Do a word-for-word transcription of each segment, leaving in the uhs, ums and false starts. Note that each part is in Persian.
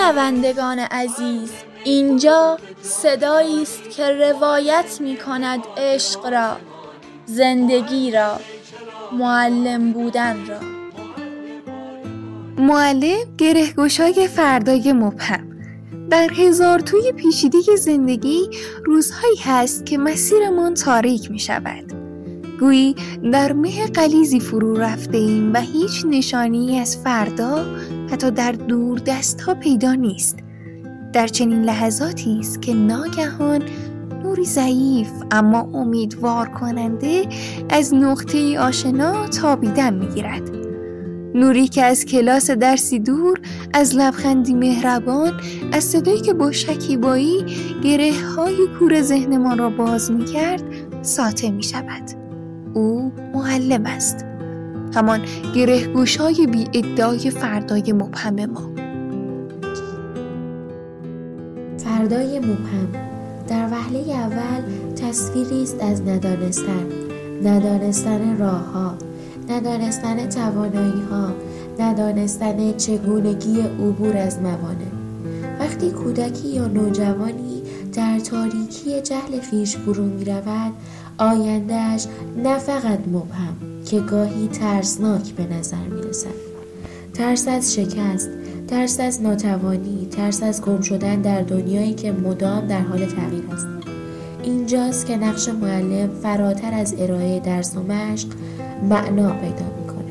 شنوندگان عزیز، اینجا صدایی است که روایت می کند عشق را، زندگی را، معلم بودن را. معلم گرهگشای فردای مبهم. در هزار توی پیچیده زندگی روزهایی هست که مسیرمان تاریک می شود. گویی در مه غلیظی فرو رفته ایم و هیچ نشانی از فردا حتی در دور دست ها پیدا نیست. در چنین لحظاتی است که ناگهان نوری ضعیف اما امیدوار کننده از نقطه آشنا تابیدن می‌گیرد. نوری که از کلاس درسی دور، از لبخندی مهربان، از صدایی که با شکیبایی گره‌های کور ذهن ما را باز می‌کرد ساطع می‌شود. او معلم است، همان گره‌گشای بی ادعای فردای مبهم ما. فردای مبهم در وهله اول تصویری است از ندانستن، ندانستن راه‌ها، ندانستن توانایی‌ها، ندانستن چگونگی عبور از موانع. وقتی کودکی یا نوجوانی در تاریکی جهل خویش فرو می‌رود، آینده‌اش نه فقط مبهم که گاهی ترسناک به نظر می‌رسد. ترس از شکست، ترس از ناتوانی، ترس از گم شدن در دنیایی که مدام در حال تغییر است. اینجاست که نقش معلم فراتر از ارائه درس و مشق معنا پیدا می‌کند.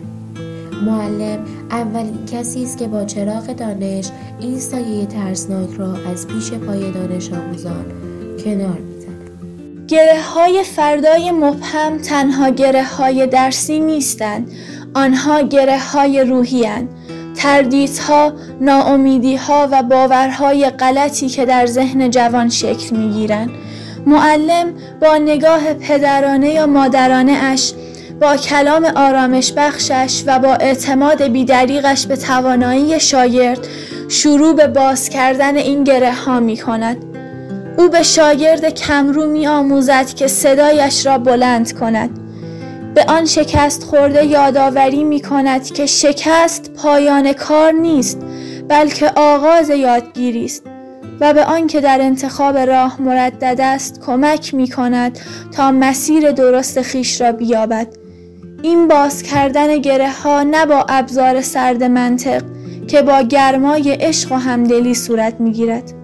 معلم اولین کسی است که با چراغ دانش این سایه ترسناک را از پیش پای دانش آموزان کنار می‌زند. گره‌های فردای مبهم تنها گره‌های درسی نیستند، آنها گره‌های روحی‌اند. تردیدها، ناامیدی‌ها و باورهای غلطی که در ذهن جوان شکل می‌گیرند. معلم با نگاه پدرانه یا مادرانه اش، با کلام آرامش بخشش و با اعتماد بی‌دریغش به توانایی شاگرد شروع به باز کردن این گره‌ها می‌کند. او به شاگرد کمرو می‌آموزد که صدایش را بلند کند. به آن شکست خورده یادآوری می‌کند که شکست پایان کار نیست، بلکه آغاز یادگیری است، و به آن که در انتخاب راه مردد است کمک می‌کند تا مسیر درست خویش را بیابد. این باز کردن گره‌ها نه با ابزار سرد منطق که با گرمای عشق و همدلی صورت می‌گیرد.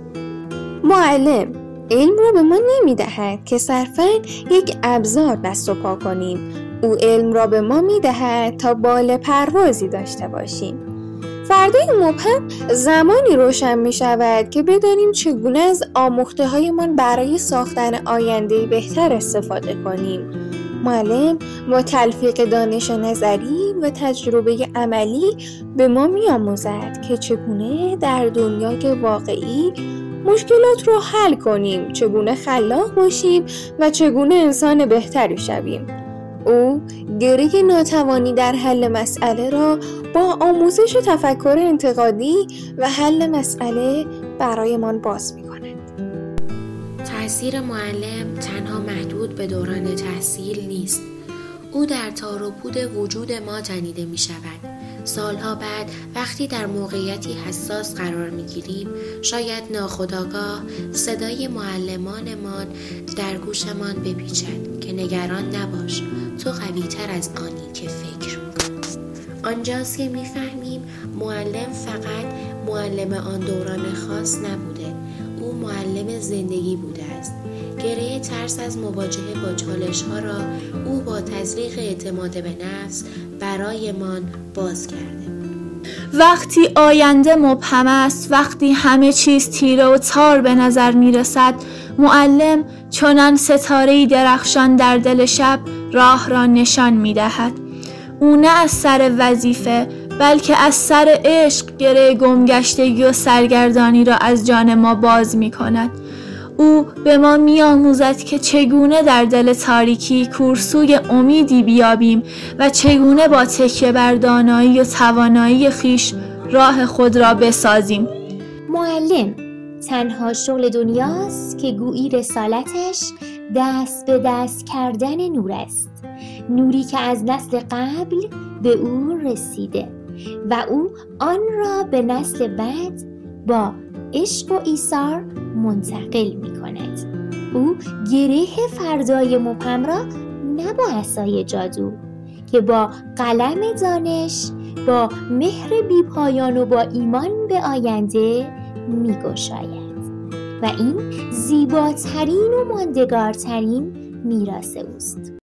معلم علم را به ما نمی‌دهد که صرفاً یک ابزار دست و پا کنیم. او علم را به ما می‌دهد تا بال پروازی داشته باشیم. فردای مبهم زمانی روشن می‌شود که بدانیم چگونه از آموخته‌هایمان برای ساختن آینده بهتر استفاده کنیم. معلم با تلفیق دانش نظری و تجربه عملی به ما می‌آموزد که چگونه در دنیای واقعی مشکلات را حل کنیم، چگونه خلاق باشیم و چگونه انسان بهتری شویم. او گره ناتوانی در حل مسئله را با آموزش تفکر انتقادی و حل مسئله برایمان باز می‌کند. تأثیر معلم تنها محدود به دوران تحصیل نیست. او در تار و پود وجود ما تنیده می شود. سالها بعد وقتی در موقعیتی حساس قرار می گیریم، شاید ناخودآگاه صدای معلمانمان در گوشمان بپیچد که نگران نباش، تو قوی تر از آنی که فکر می کنی. آنجاست که می فهمیم معلم فقط معلم آن دوران خاص نبوده، او معلم زندگی بوده است. گره ترس از مواجهه با چالش ها را او با تزریق اعتماد به نفس برایمان باز کرده. وقتی آینده مبهم است، وقتی همه چیز تیره و تار به نظر می رسد، معلم چنان ستاره‌ای درخشان در دل شب راه را نشان می دهد. او نه از سر وظیفه بلکه از سر عشق گره گمگشتگی و سرگردانی را از جان ما باز می کند. او به ما می آموزد که چگونه در دل تاریکی کورسوی امیدی بیابیم و چگونه با تکیه بر دانایی و توانایی خویش راه خود را بسازیم. معلم تنها شغل دنیاست که گویی رسالتش دست به دست کردن نور است، نوری که از نسل قبل به او رسیده و او آن را به نسل بعد با عشق و ایثار منتقل می کند. او گره فردای مبهم را نه با عصای جادو که با قلم دانش، با مهر بیپایان و با ایمان به آینده می گشاید و این زیباترین و ماندگارترین میراث اوست.